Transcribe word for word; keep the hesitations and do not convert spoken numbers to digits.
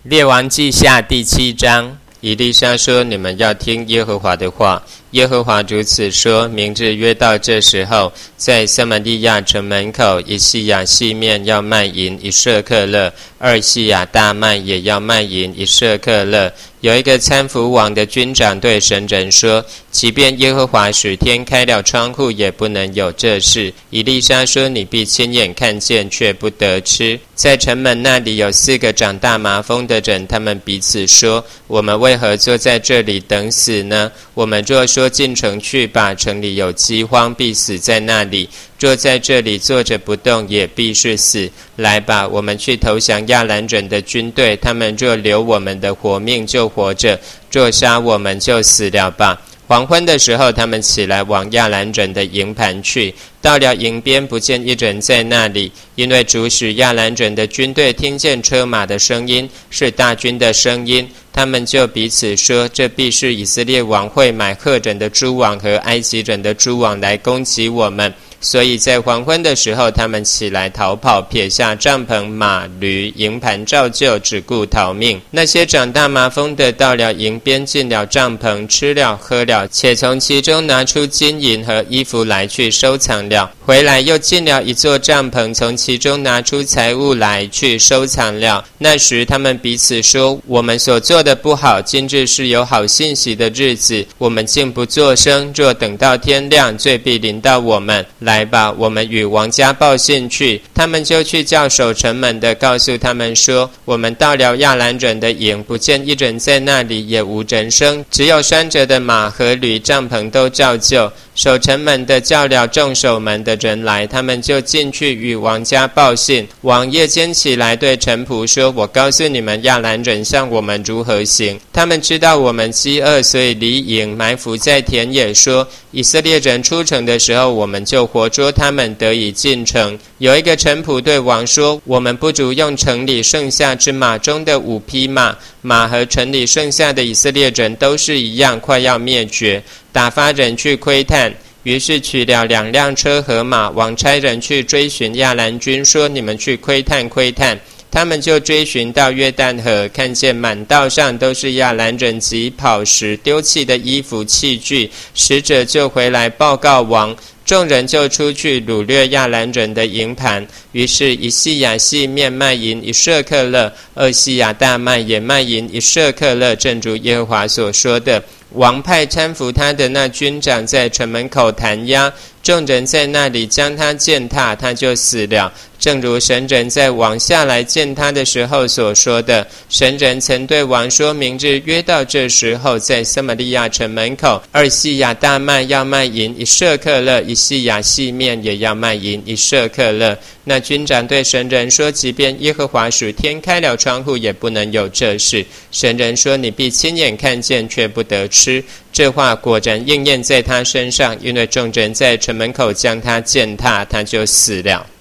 列王记下第七章，以利沙说：你们要听耶和华的话。耶和华如此说：明日约到这时候，在撒玛利亚城门口，一细亚细面要卖银一舍客勒，二细亚大麦也要卖银一舍客勒。有一个参服王的军长对神人说：即便耶和华使天开了窗户，也不能有这事。以利沙说：你必亲眼看见，却不得吃。在城门那里有四个长大麻风的人，他们彼此说：我们为何坐在这里等死呢？我们若说进城去吧，城里有饥荒，必死在那里；若在这里坐着不动，也必是死。来吧，我们去投降亚兰人的军队，他们若留我们的活命，就活着；若杀我们，就死了吧。黄昏的时候，他们起来往亚兰人的营盘去，到了营边，不见一人在那里，因为主使亚兰人的军队听见车马的声音，是大军的声音。他们就彼此说：这必是以色列王会买赫人的诸王和埃及人的诸王来攻击我们。所以在黄昏的时候，他们起来逃跑，撇下帐篷、马、驴，营盘照旧，只顾逃命。那些长大麻风的到了营边，进了帐篷，吃了喝了，且从其中拿出金银和衣服来去收藏了。回来又进了一座帐篷，从其中拿出财物来去收藏了。那时他们彼此说：我们所做的不好，今日是有好信息的日子，我们竟不作声。若等到天亮，罪必临到我们。来吧，我们与王家报信去。他们就去叫守城门的，告诉他们说：我们到了亚兰人的营，不见一人在那里，也无人声，只有拴着的马和驴，帐篷都照旧。守城门的叫了众守门的人来，他们就进去与王家报信。王夜间起来对臣仆说：我告诉你们，亚兰人向我们如何行。他们知道我们饥饿，所以离营埋伏在田野，说：以色列人出城的时候，我们就活捉他们，得以进城。有一个臣仆对王说：我们不如用城里剩下之马中的五匹马，马和城里剩下的以色列人都是一样，快要灭绝。打发人去窥探，于是取了两辆车和马，王差人去追寻亚兰军，说：你们去窥探窥探。他们就追寻到约旦河，看见满道上都是亚兰人及跑时丢弃的衣服器具，使者就回来报告王。众人就出去掳掠亚兰人的营盘，于是一细亚细面卖银一舍客勒，二细亚大麦也卖银一舍客勒，正如耶和华所说的。王派搀扶他的那军长在城门口弹压，众人在那里将他践踏，他就死了。正如神人在王下来见他的时候所说的，神人曾对王说：明日约到这时候，在撒玛利亚城门口，二细亚大麦要卖银一舍客勒，一细亚细面也要卖银一舍客勒。那军长对神人说：即便耶和华使天开了窗户，也不能有这事。神人说：你必亲眼看见，却不得吃。这话果然应验在他身上，因为众人在城门口将他践踏，他就死了。